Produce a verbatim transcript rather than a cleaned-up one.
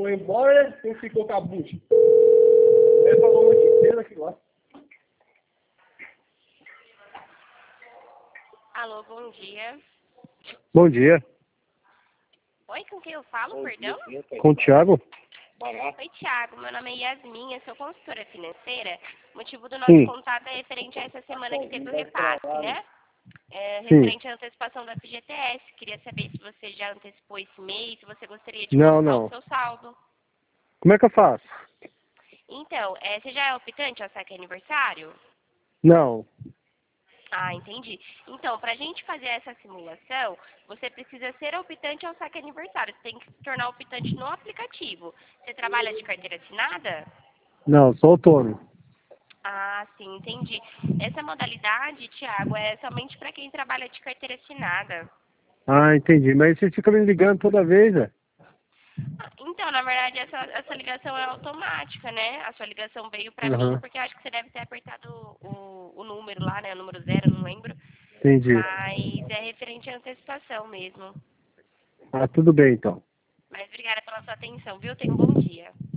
foi embora e ficou com a bucha. Ele falou a noite inteira aqui lá. Alô, bom dia. Bom dia. Oi, com quem eu falo, Bom perdão? dia, Com o Thiago? Oi, Thiago. Meu nome é Yasmin, eu sou consultora financeira. O motivo do nosso Sim. contato é referente a essa semana que teve o repasse, né? É, Sim. referente à antecipação do F G T S. Queria saber se você já antecipou esse mês, se você gostaria de Não, colocar não. o seu saldo. Como é que eu faço? Então, é, você já é optante ao saque aniversário? Não. Ah, entendi. Então, para a gente fazer essa simulação, você precisa ser optante ao saque aniversário. Você tem que se tornar optante no aplicativo. Você trabalha de carteira assinada? Não, sou autônomo. Ah, sim, entendi. Essa modalidade, Thiago, é somente para quem trabalha de carteira assinada. Ah, entendi. Mas você fica me ligando toda vez, né? Ah, então, na verdade, essa, essa ligação é automática, né? A sua ligação veio para mim Aham. porque eu acho que você deve ter apertado o, o número lá, né? O número zero, não lembro. Entendi. Mas é referente à antecipação mesmo. Ah, tudo bem então. Mas obrigada pela sua atenção, viu? Tenha um bom dia.